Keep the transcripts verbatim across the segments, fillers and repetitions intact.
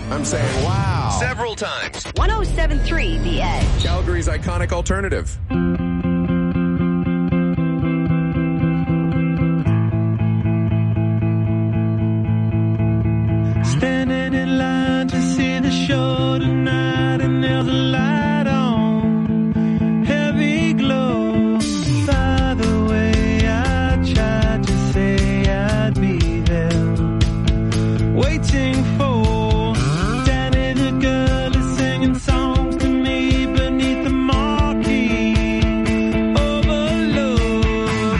I'm saying wow. Several times. one oh seven point three The Edge. Calgary's iconic alternative. Standing in line to see the show tonight, and there's a light on, heavy glow. By the way, I tried to say I'd be there, waiting for Danny the girl is singing songs to me beneath the marquee. Overload.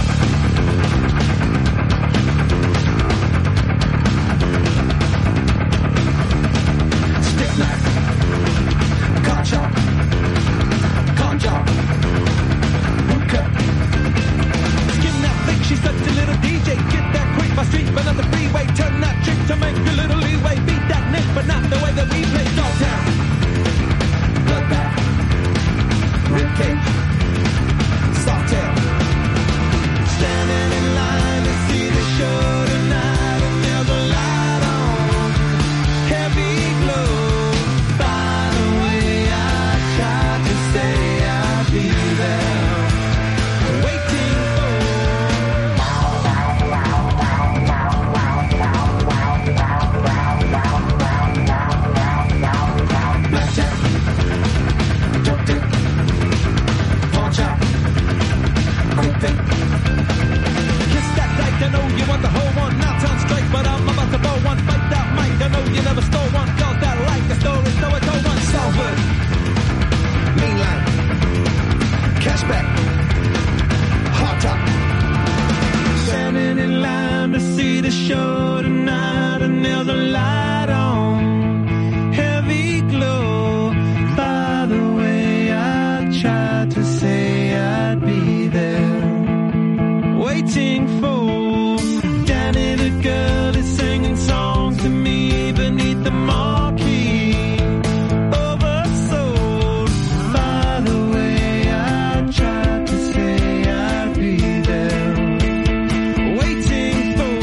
Stick knife, car chop, con job, boot cut. Skin that thick, she's such a little D J. Get that quick, my street, but not the freeway. Turn that trick to make a little leeway. Beat that Nick, but not the way that we play. Dog town, bloodbath, ribcage, soft tail. Standing in line to see the show tonight, and there's a light on, heavy glow. By the way, I tried to say I'd be there, waiting for. Blackjack, dope dick, pawn shop, quick pick. Kiss that dyke, I know you want the whole one. Now turn straight, but I'm about to blow one. Fight that mic, I know you never stole one. Cause that like the story, so I told one. Salford, mainline, cashback, hot top. Standing in line to see the show tonight, and there's a light on, heavy glow. By the way, I tried to say I'd be there, waiting for Danny the girl is singing songs to me beneath the marquee. Oversold. By the way, I tried to say I'd be there, waiting for.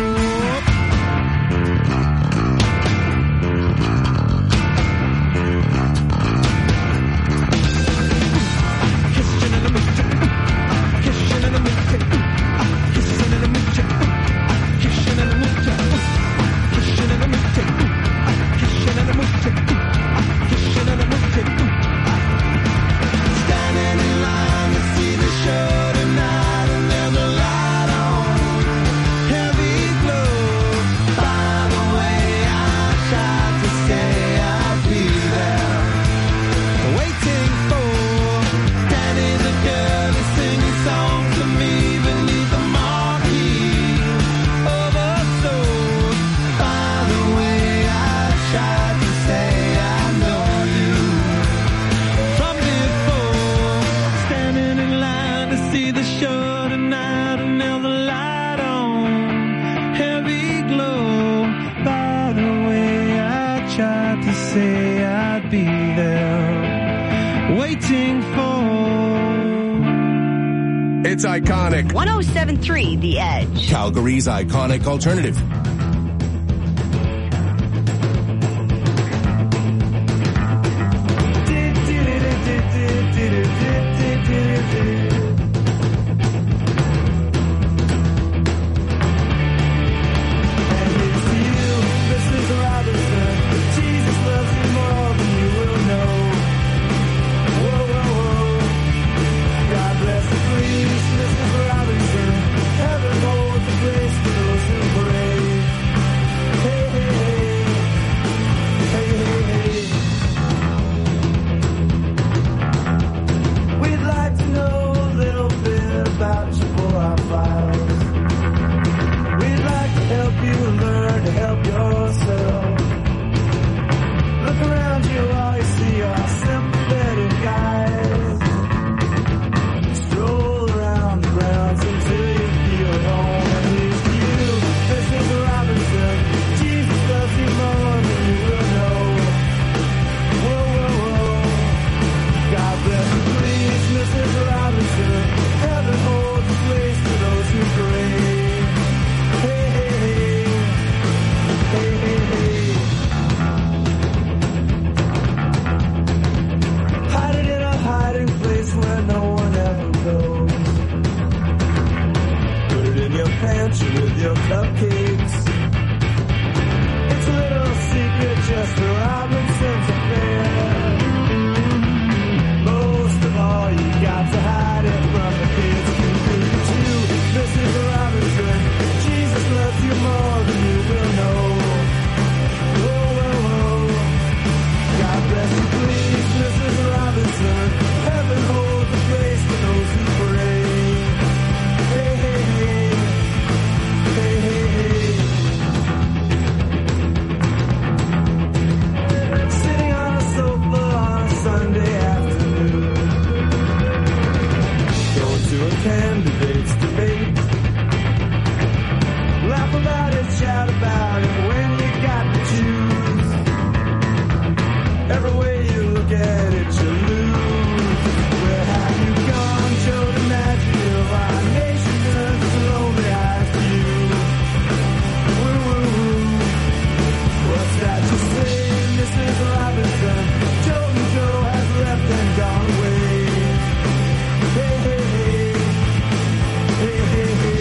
Kissing in the mood, kissing in the mood, kissing in the mood, kissing in the mood, kissing in the mood, kissing in the mood, kissing in the mood. Standing in line to see the show tonight, and there's a light on, heavy glow. By the way, I tried to say I'd be there, waiting for Danny the girl is singing songs to me beneath the marquee. Oversold. By the way, I tried to say I know you from before. Standing in line to see the show tonight, and there's a light on, heavy glow. By the way, I tried to say I'd be there, waiting for. It's iconic. one oh seven point three The Edge. Calgary's iconic alternative. Heaven holds a place for those who pray. about it, shout about it when you got to choose. Every way you look at it, you lose. Where have you gone? Show the magic of our nation, it's lonely eyes to you. Woo woo woo. What's that you say, Missus Robinson? Joe and Joe has left and gone away. Hey, hey, hey. Hey, hey, hey.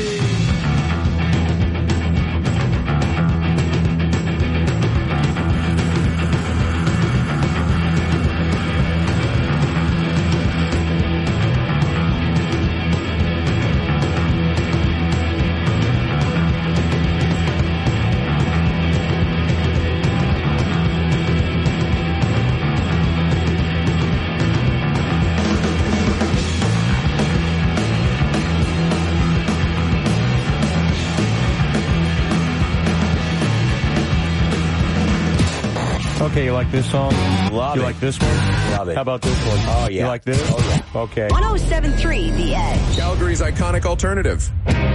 Okay, you like this song? Love you it. like this one? Love it. How about this one? Oh, yeah. You like this? Oh, yeah. Okay. one oh seven point three The Edge. Calgary's iconic alternative.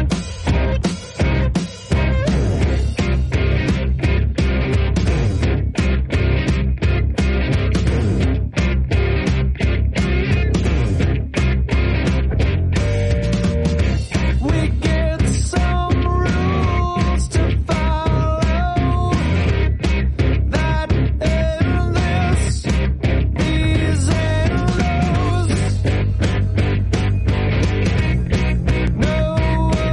We get some rules to follow. That and this, these and those. No one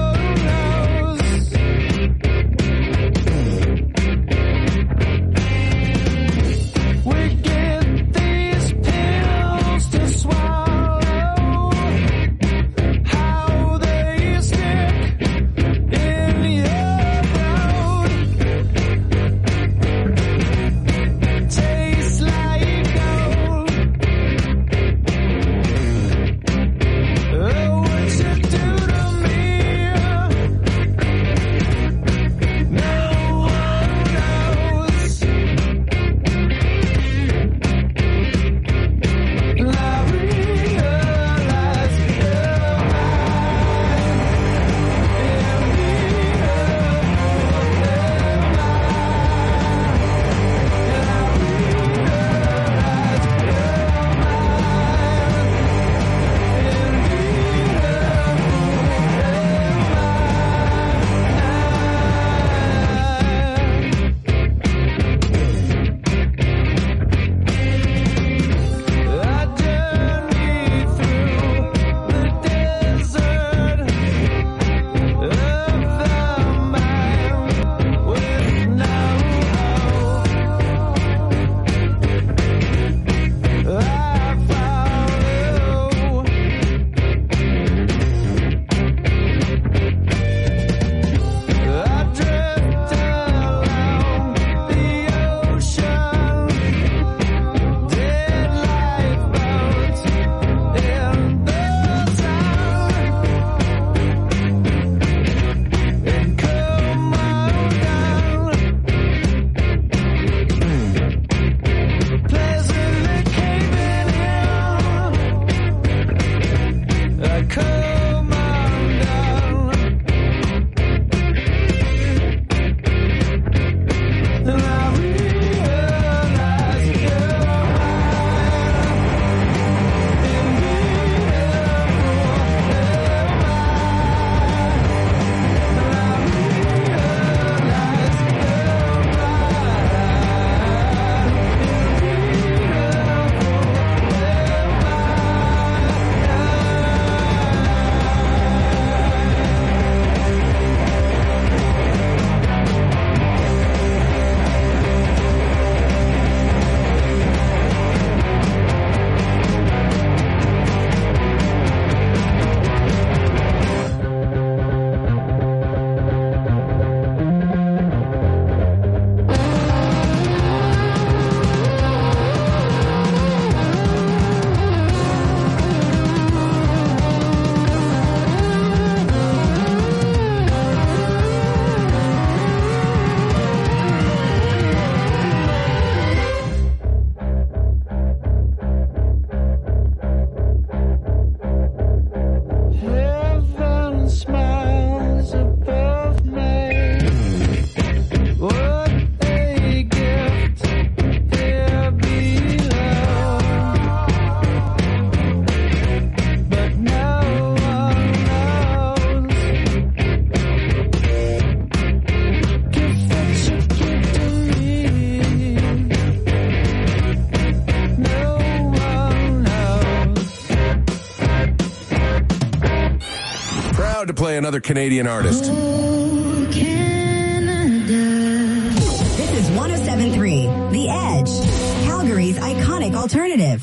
play another Canadian artist. Oh, Canada. This is one oh seven point three The Edge, Calgary's iconic alternative.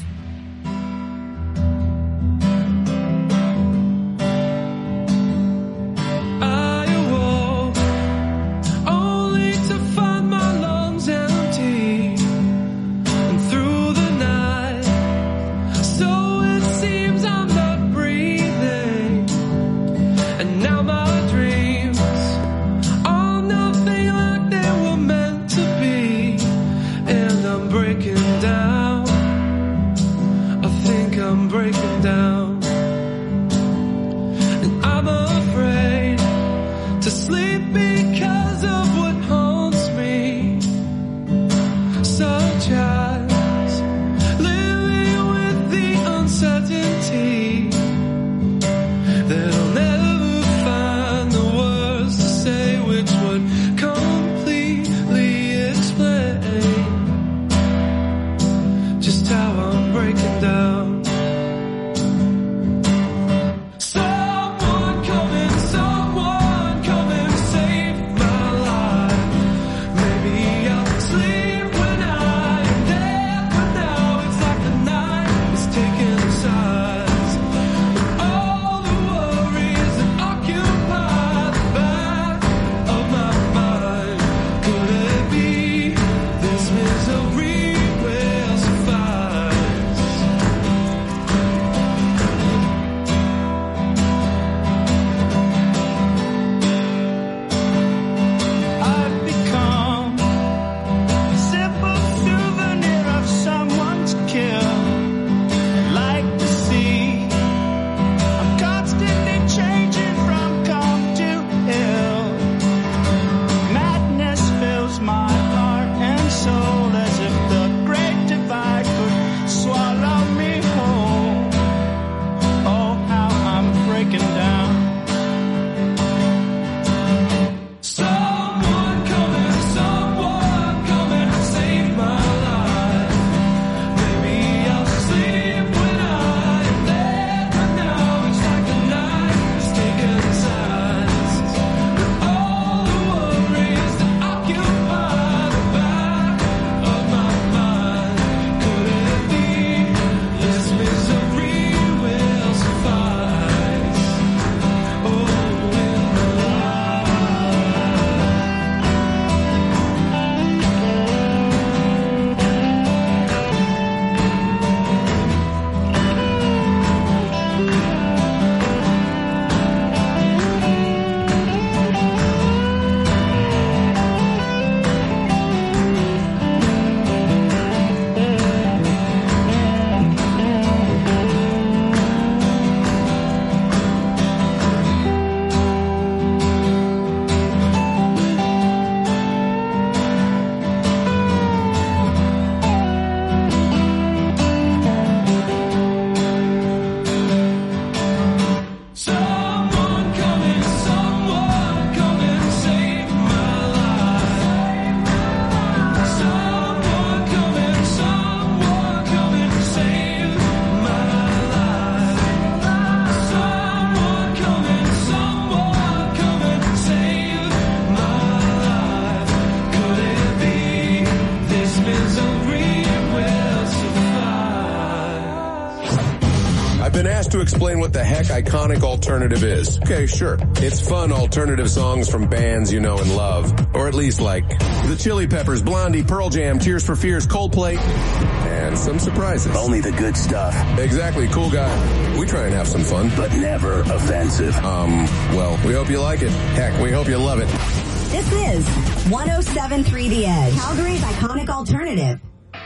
To explain what the heck iconic alternative is. Okay, sure. It's fun alternative songs from bands you know and love. Or at least like the Chili Peppers, Blondie, Pearl Jam, Tears for Fears, Coldplay, and some surprises. Only the good stuff. Exactly, cool guy. We try and have some fun. But never offensive. Um, well, we hope you like it. Heck, we hope you love it. This is one oh seven point three The Edge, Calgary's iconic alternative.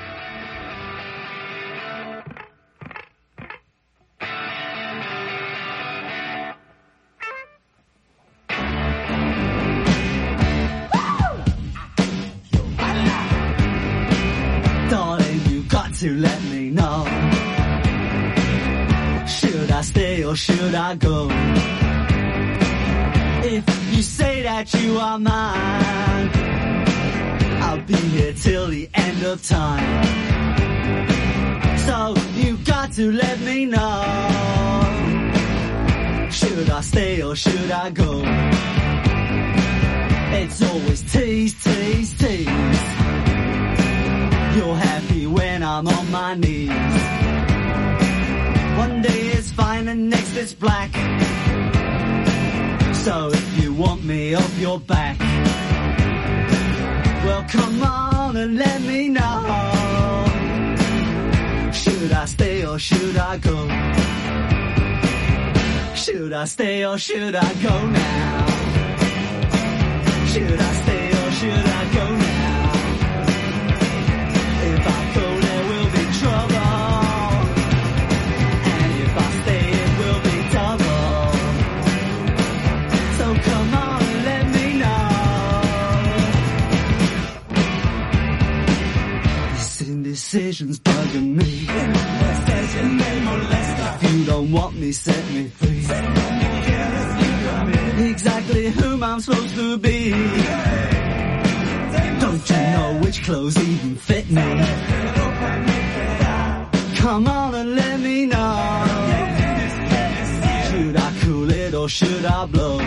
To let me know, should I stay or should I go? If you say that you are mine, I'll be here till the end of time. So you got to let me know, Should I stay or should I go? It's always tease, tease, tease. You're happy when I'm on my knees. One day it's fine and next it's black. So if you want me off your back, well come on and let me know. Should I stay or should I go? Should I stay or should I go now? Should I stay or should I go now? If I go there will be trouble, and if I stay it will be double. So come on and let me know. This indecision's bugging me. If you don't want me, set me free. Exactly whom I'm supposed to be. Don't you know which clothes even fit me? Come on and let me know. Should I cool it or should I blow?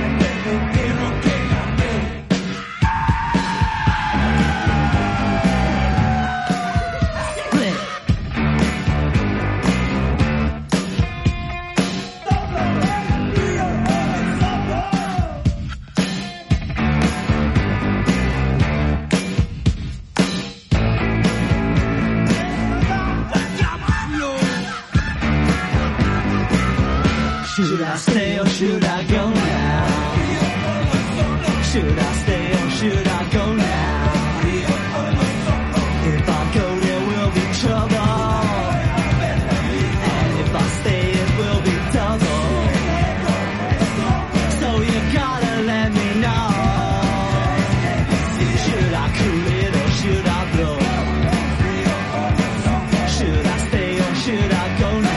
Should I stay or should I go now? Should I stay or should I go now? If I go there will be trouble, and if I stay it will be double. So you gotta let me know. Should I cool it or should I blow? Should I stay or should I go now?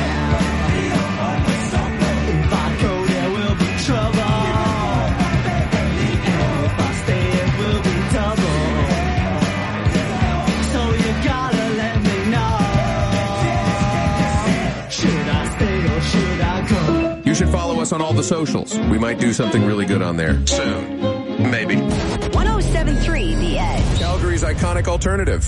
You should follow us on all the socials. We might do something really good on there soon. Maybe. one oh seven point three The Edge. Calgary's iconic alternative.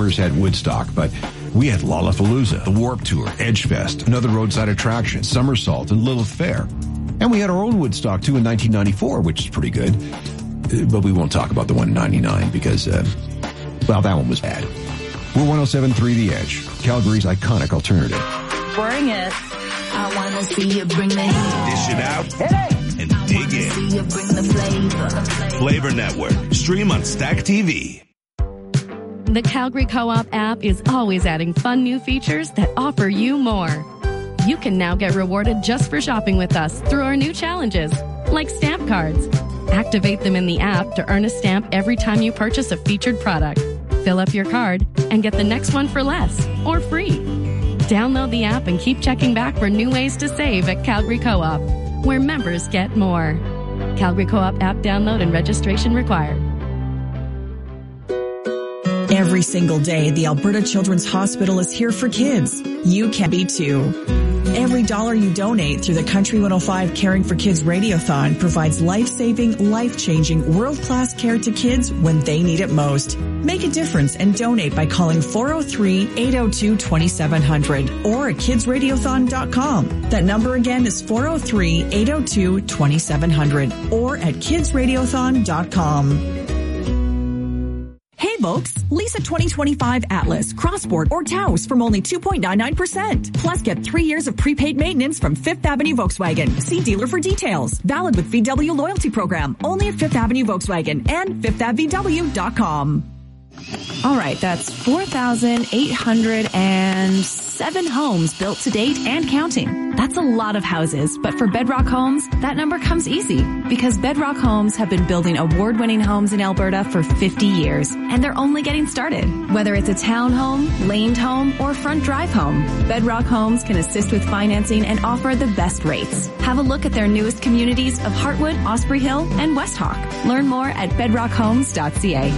Summers had Woodstock, but we had Lollapalooza, the Warp Tour, Edgefest, another roadside attraction, Somersault, and Lilith Fair. And we had our own Woodstock, too, in nineteen ninety-four, which is pretty good. Uh, but we won't talk about the one in ninety-nine because, uh, well, that one was bad. We're one oh seven point three The Edge, Calgary's iconic alternative. Bring it. I want to see you bring the heat. Dish it out and dig in. See you bring the flavor. Flavor Network. Stream on Stack T V. The Calgary Co-op app is always adding fun new features that offer you more. You can now get rewarded just for shopping with us through our new challenges, like stamp cards. Activate them in the app to earn a stamp every time you purchase a featured product. Fill up your card and get the next one for less or free. Download the app and keep checking back for new ways to save at Calgary Co-op, where members get more. Calgary Co-op app download and registration required. Every single day, the Alberta Children's Hospital is here for kids. You can be too. Every dollar you donate through the Country one oh five Caring for Kids Radiothon provides life-saving, life-changing, world-class care to kids when they need it most. Make a difference and donate by calling four oh three, eight oh two, two seven hundred or at kids radiothon dot com. That number again is four oh three, eight oh two, two seven hundred or at kids radiothon dot com. Hey folks, lease a twenty twenty-five Atlas, Crossport, or Taos from only two point nine nine percent. Plus get three years of prepaid maintenance from Fifth Avenue Volkswagen. See dealer for details. Valid with V W loyalty program. Only at Fifth Avenue Volkswagen and fifth ave v w dot com. All right, that's four thousand eight hundred seven homes built to date and counting. That's a lot of houses, but for Bedrock Homes, that number comes easy because Bedrock Homes have been building award-winning homes in Alberta for fifty years, and they're only getting started. Whether it's a townhome, laned home, or front drive home, Bedrock Homes can assist with financing and offer the best rates. Have a look at their newest communities of Heartwood, Osprey Hill, and West Hawk. Learn more at bedrock homes dot c a.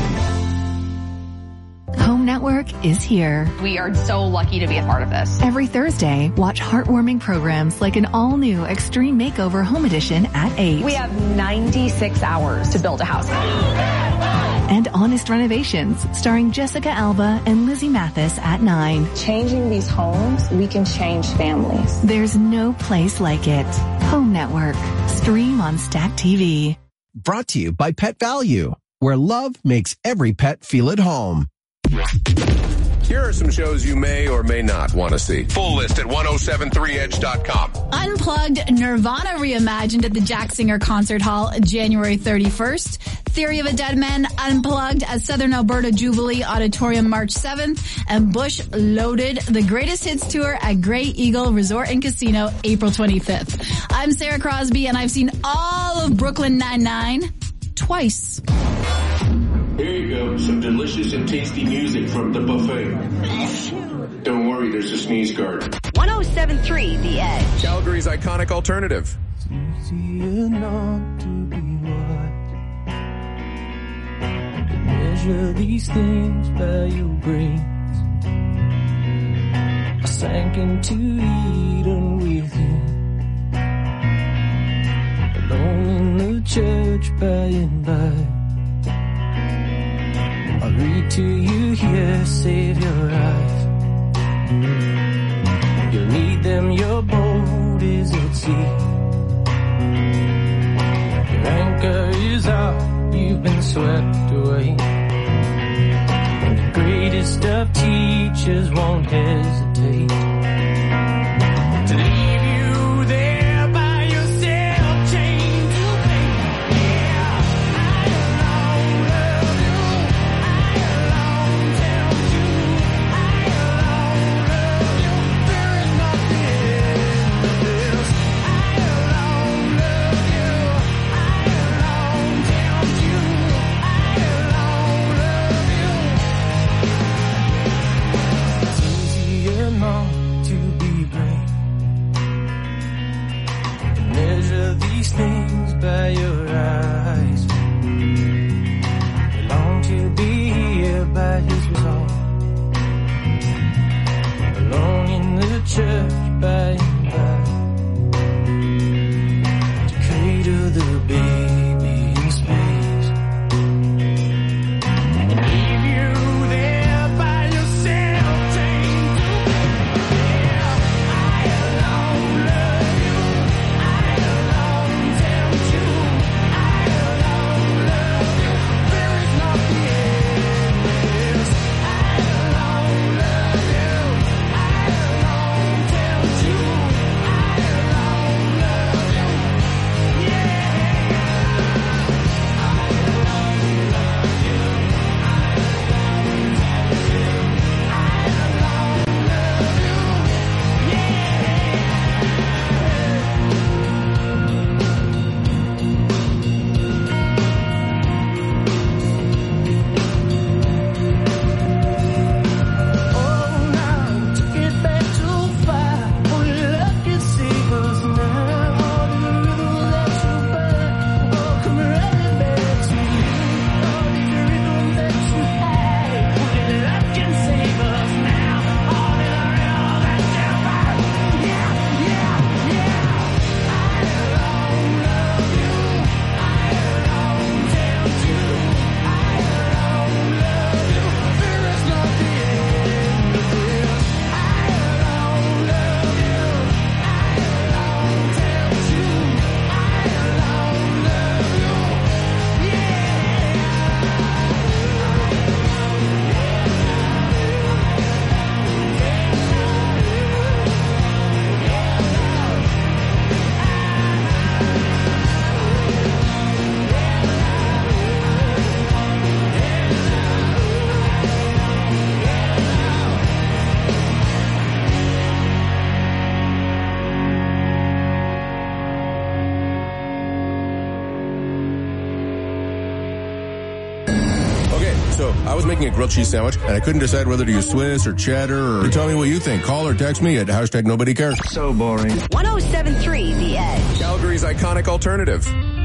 Home Network is here. We are so lucky to be a part of this. Every Thursday, watch heartwarming programs like an all-new Extreme Makeover Home Edition at eight. We have ninety-six hours to build a house. And Honest Renovations, starring Jessica Alba and Lizzie Mathis at nine. Changing these homes, we can change families. There's no place like it. Home Network. Stream on Stack T V. Brought to you by Pet Value, where love makes every pet feel at home. Here are some shows you may or may not want to see. Full list at ten seventy-three edge dot com. Unplugged, Nirvana reimagined at the Jack Singer Concert Hall January thirty-first. Theory of a Dead Man Unplugged at Southern Alberta Jubilee Auditorium March seventh. And Bush Loaded, the Greatest Hits Tour at Grey Eagle Resort and Casino April twenty-fifth. I'm Sarah Crosby and I've seen all of Brooklyn Nine-Nine twice. Here you go, some delicious and tasty music from the buffet. Don't worry, there's a sneeze guard. ten seventy-three The Edge. Calgary's iconic alternative. Easy enough to be right. Measure these things by your brains. I sank into Eden with you. Alone in the church by and by. I'll read to you here, save your eyes. You'll need them, your boat is at sea. Your anchor is out, you've been swept away. And the greatest of teachers won't hesitate to leave you there by yourself, chained to fate. Yeah, I alone love you. I alone tell you. I alone love you. There is nothing but this. I alone love you. I alone tell you. I alone love you. It's easy enough to be brave. Measure these things by your eyes. You long to be here by his resolve. Alone in the church by and by. To cradle the baby in space. And leave you there So I was making a grilled cheese sandwich, and I couldn't decide whether to use Swiss or cheddar or... Tell me what you think. Call or text me at hashtag nobody cares. So boring. one oh seven point three The Edge. Calgary's iconic alternative.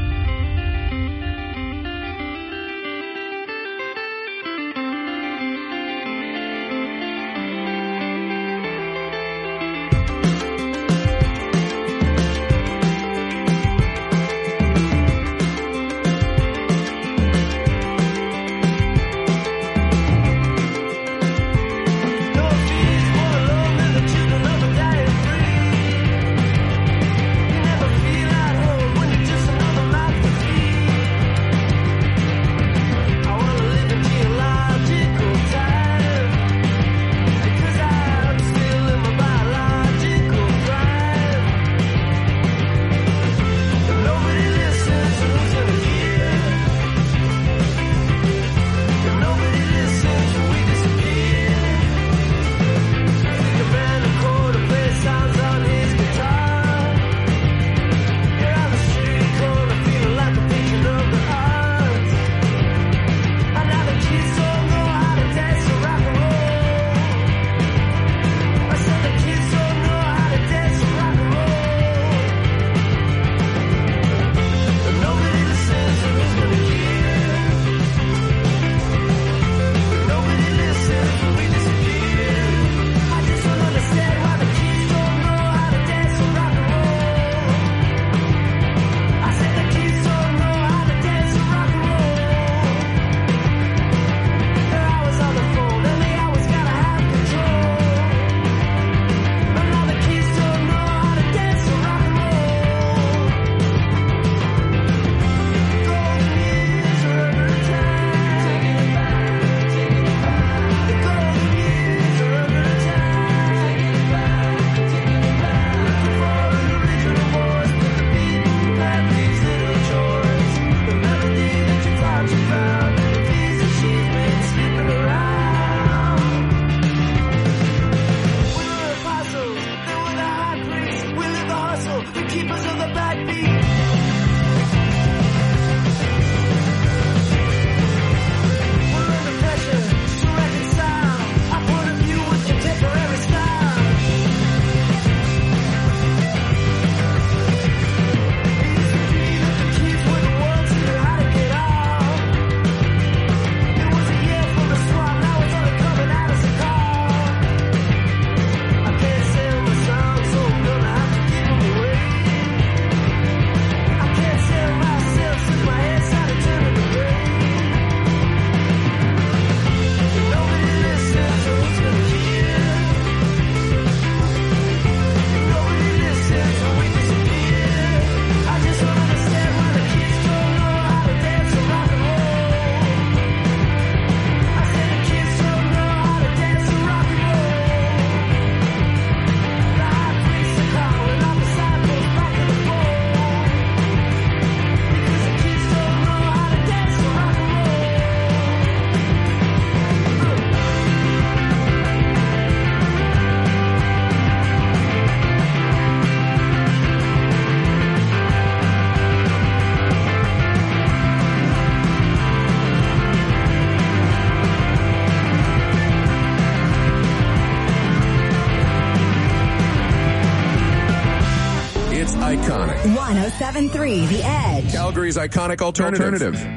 one oh seven point three The Edge. Calgary's iconic alternative. alternative.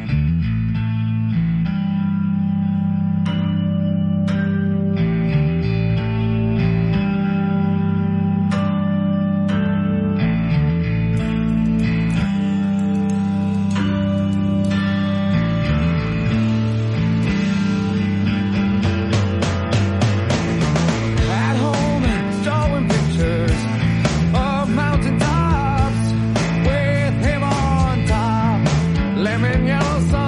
Lemon yellow sun.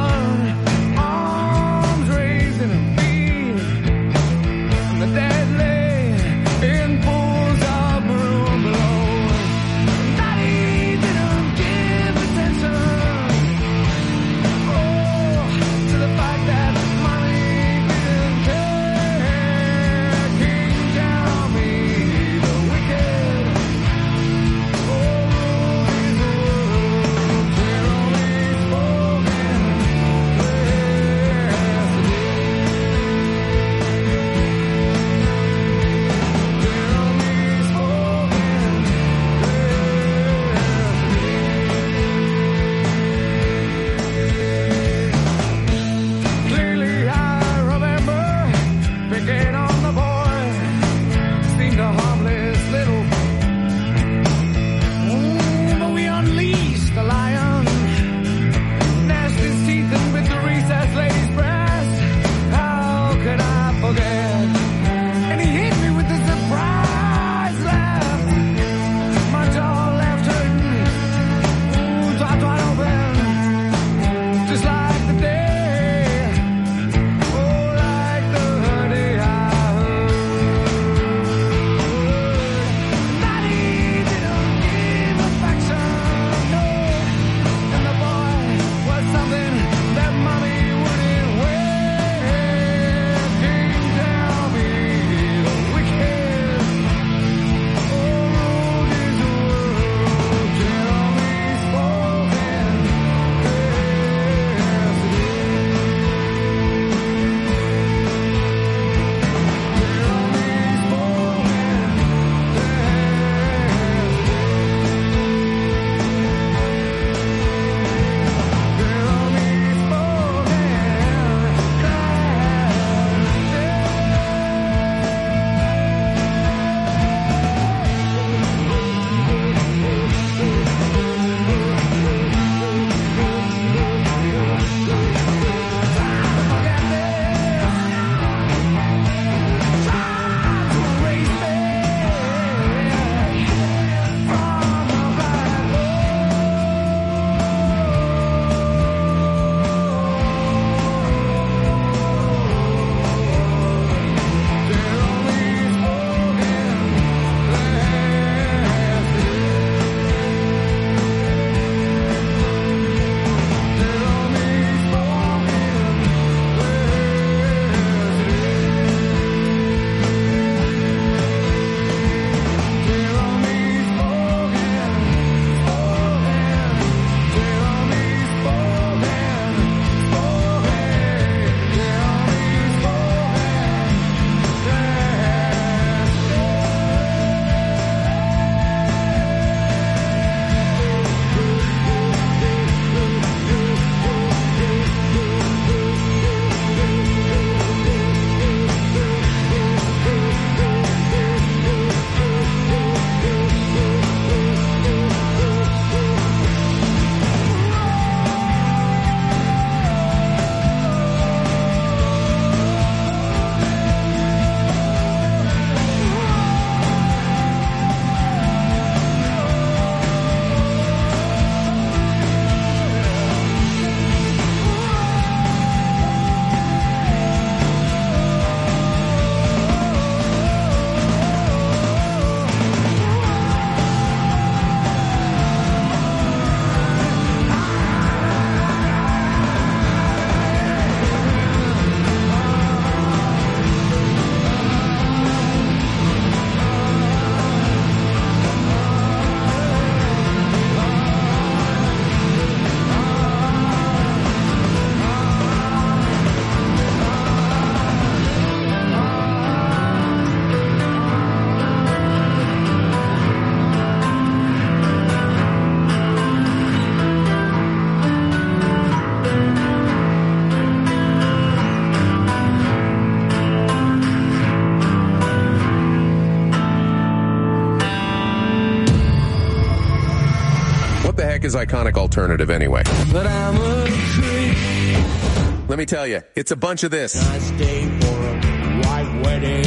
is iconic alternative anyway? But I'm a creep. Let me tell you, it's a bunch of this. I stay for a white wedding.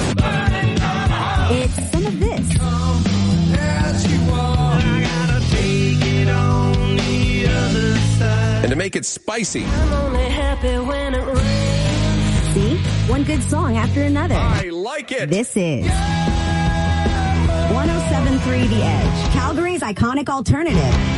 It's some of this. As you are, I gotta take it on the other side. And to make it spicy, I'm only happy when it rains. See? One good song after another. I like it. This is one oh seven point three The Edge, Calgary's iconic alternative.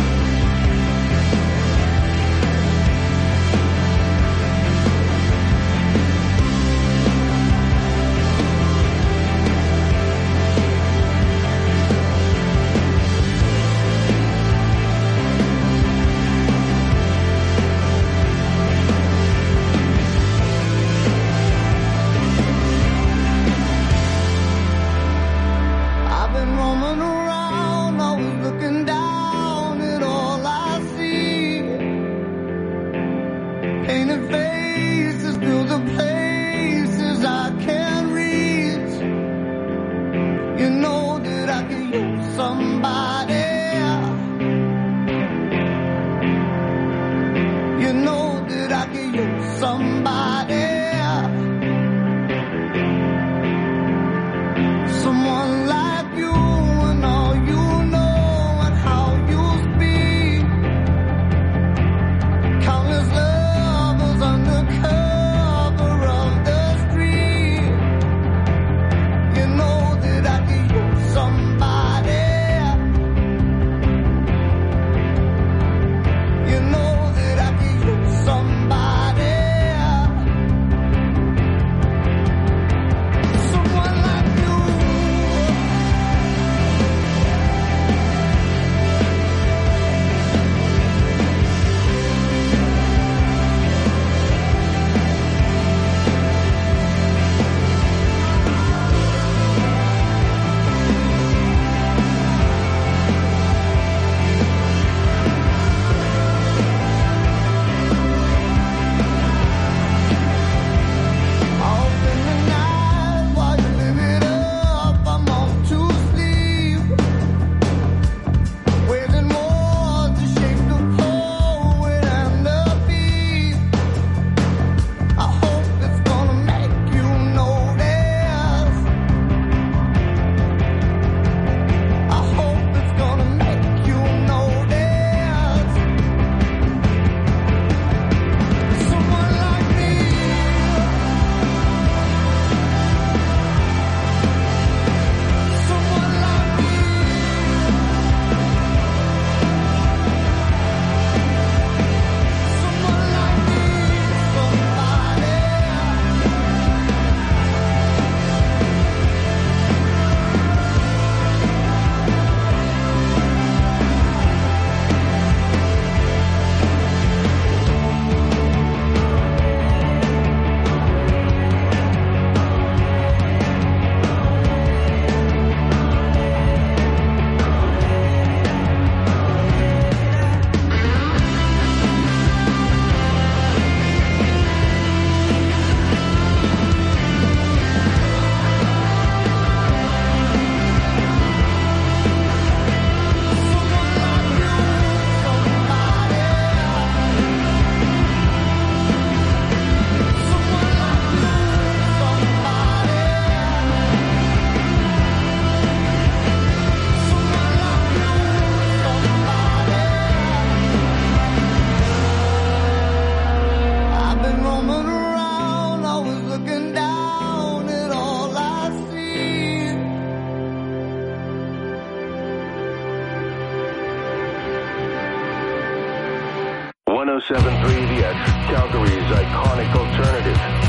I've been roaming around, always looking down at all I see. Painted faces fill the places I can't reach. You know that I can use somebody. You know that I can use somebody. Someone like you and all you know and how you speak. Countless lovers under cover of the street. You know that I can use somebody. You know that I can use somebody. Someone like you. Off in the night while you live it up, I'm off to sleep. Waiting more to shape the poet and the beat. I hope it's gonna make you notice. I hope it's gonna make you notice. Someone like me. Someone like me. Someone like me. Somebody. I've been roaming around, always looking down at all I see. one oh seven point three The Edge, Calgary's iconic alternative.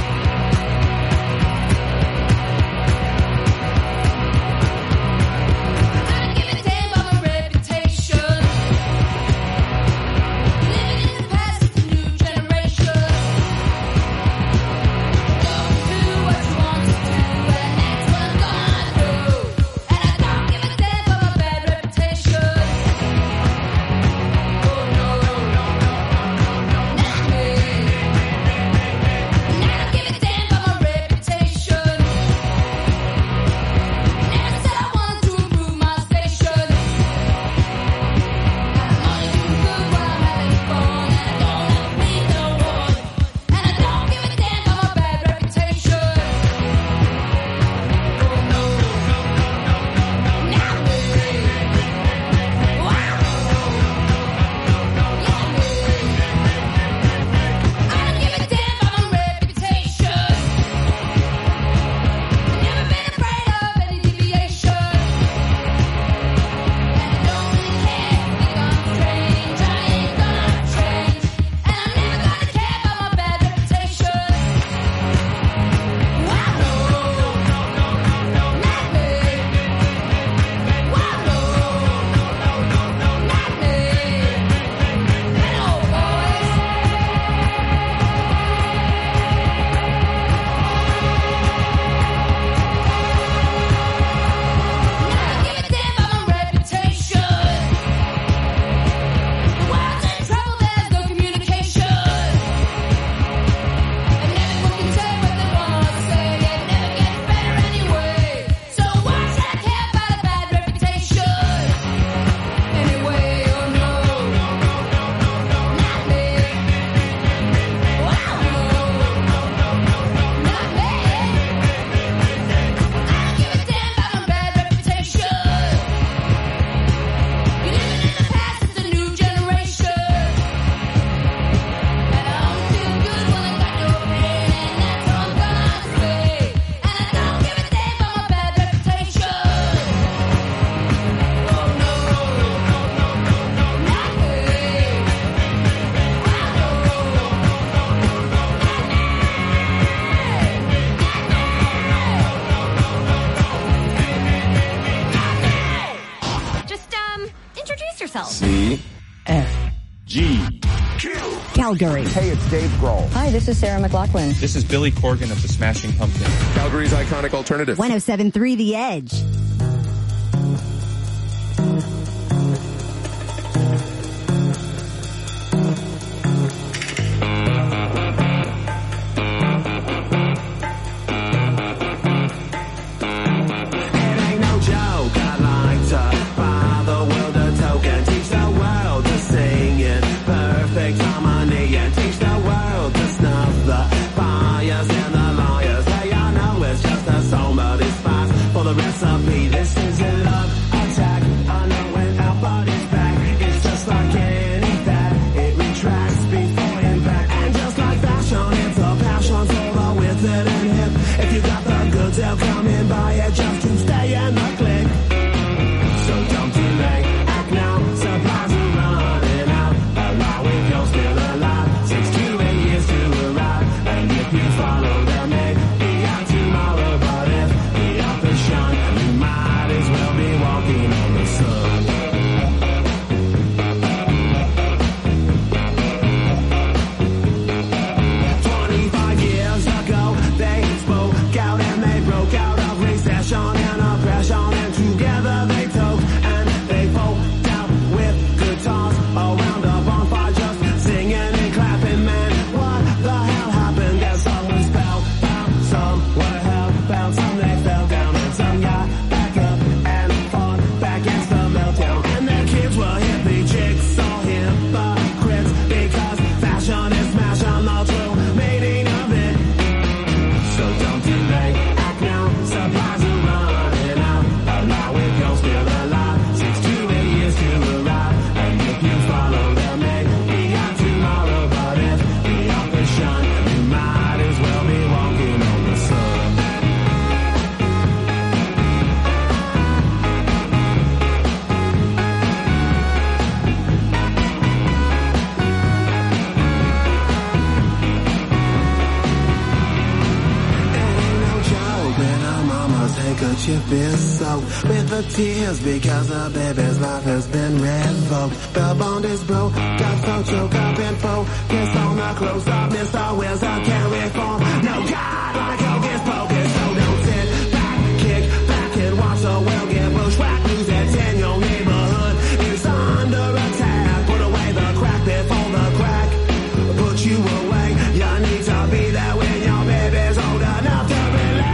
Now Help. C. F. G. Calgary. Hey, it's Dave Grohl. Hi, this is Sarah McLachlan. This is Billy Corgan of the Smashing Pumpkins. Calgary's iconic alternative. one oh seven point three The Edge. Chip is soaked with the tears because the baby's life has been revoked. The bond is broke, got so choked up and focused on the close up. Mister Wills, I can't reform. No God, like hocus pocus. So don't sit back, kick back and watch the world get bushwhacked. Lose that ten, your neighborhood is under attack. Put away the crack before the crack put you away. You need to be there when your baby's old enough to relax.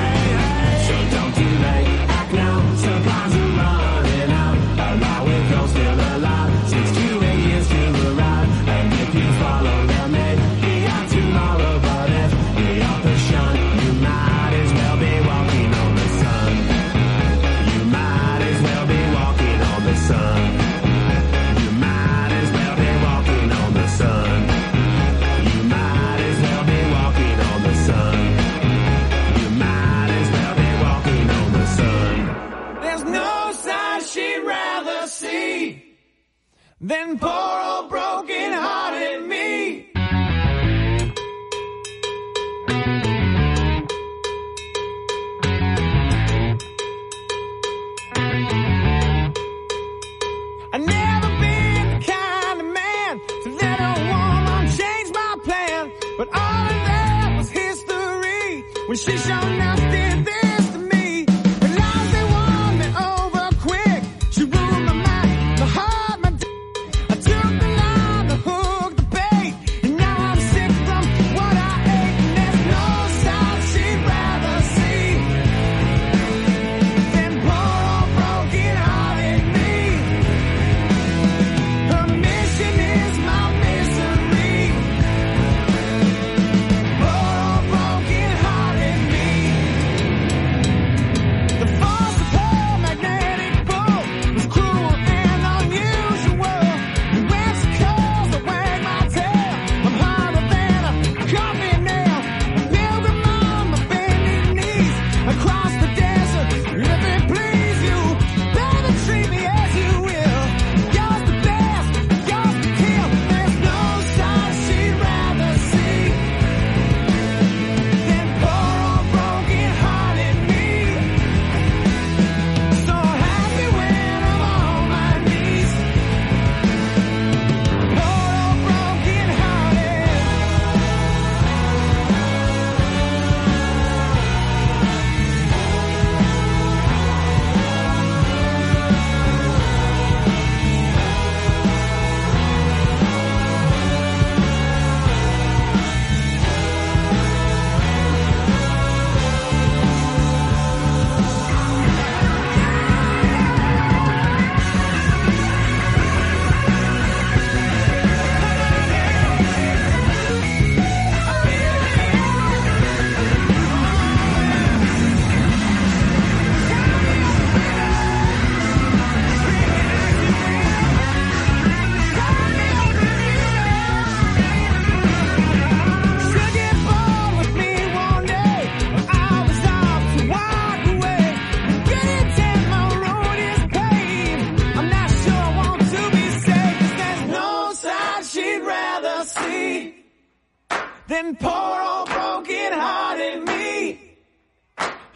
Act now, supplies are running out. Allow it, you're still alive. Six to eight years to arrive. And if you follow them, maybe out tomorrow. But if you're up and shun, you might as well be walking on the sun. You might as well be walking on the sun. You might as well be walking on the sun. You might as well be walking on the sun. You might as well be walking on the sun. There's no sign she'd rather see than poor old broken-hearted me. I never been the kind of man to let a woman change my plan, but all of that was history when she showed us did this to me. But life, they won me over quick. She ruled my mind, my heart, my d- I took the line.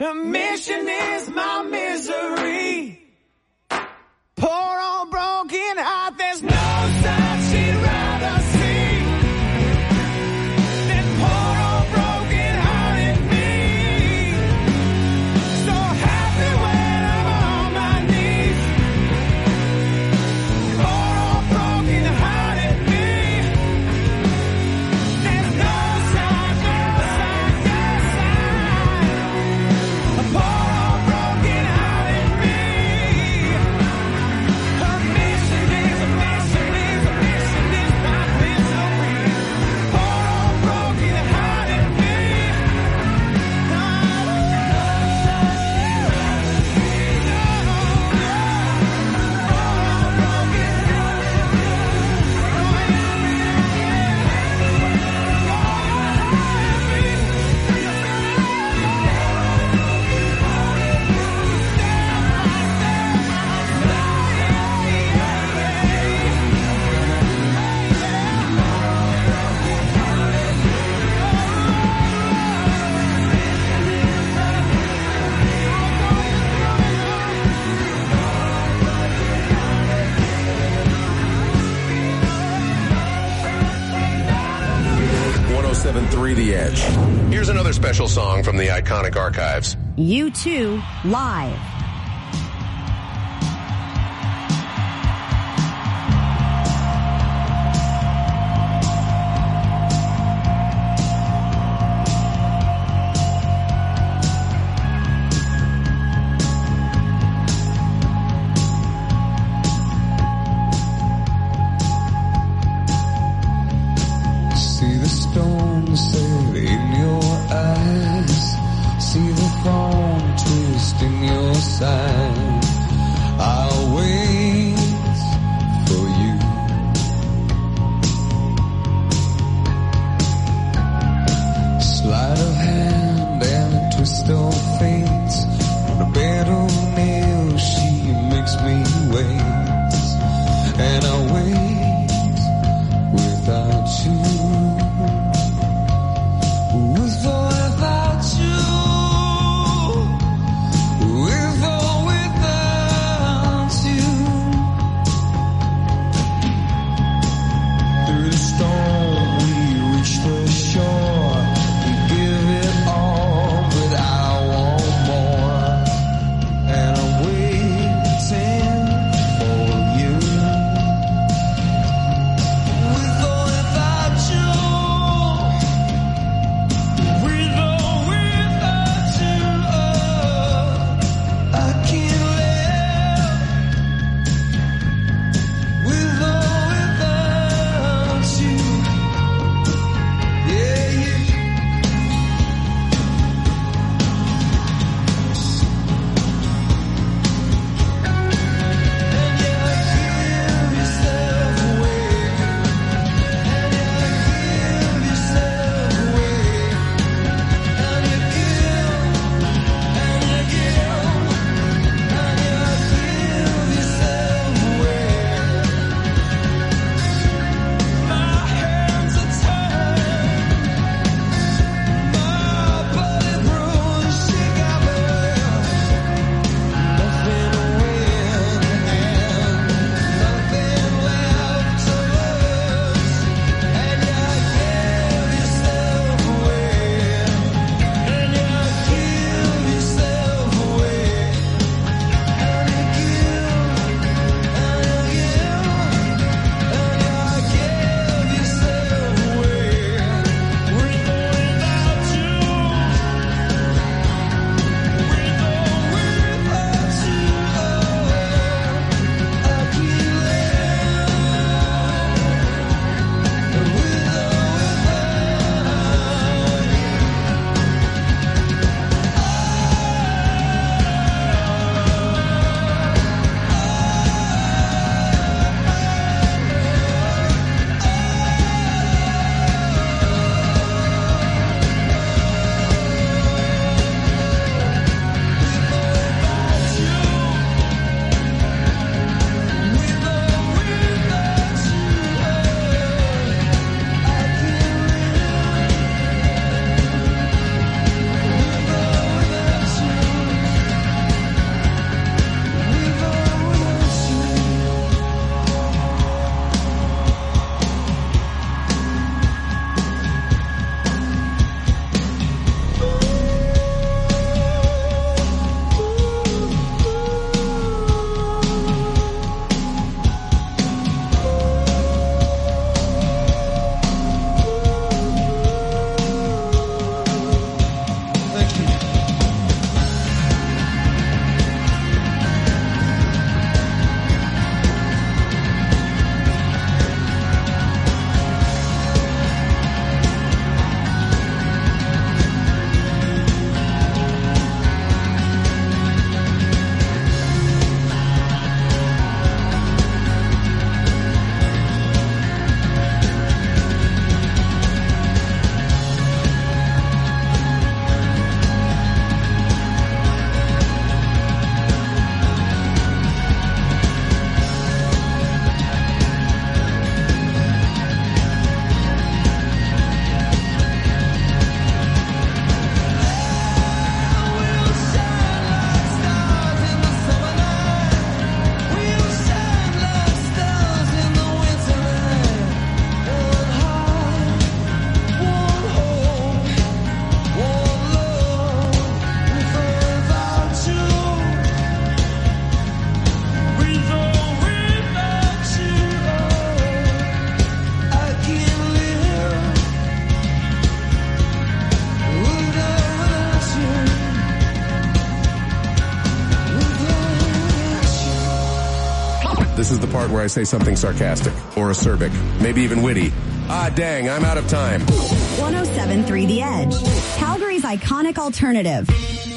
A mission is my misery. Poor old broken heart, there's no sight she'd rather see than poor old broken hearted me. So happy when I'm on my knees. Poor old broken hearted me. There's no sign, no sign, no sign. A poor old broken hearted me. A mission is a mission is a mission is my misery. Poor old broken hearted me. one oh seven point three The Edge. Here's another special song from the iconic archives. U two Live. See the storm set in your eyes. See the thorn twist in your side. I'll wait for you. Sleight of hand and a twist of fate. On a bed of nails she makes me wait. And I'll wait without you. With or without you, with or without you. This is the part where I say something sarcastic or acerbic, maybe even witty. Ah, dang, I'm out of time. one oh seven point three The Edge, Calgary's iconic alternative.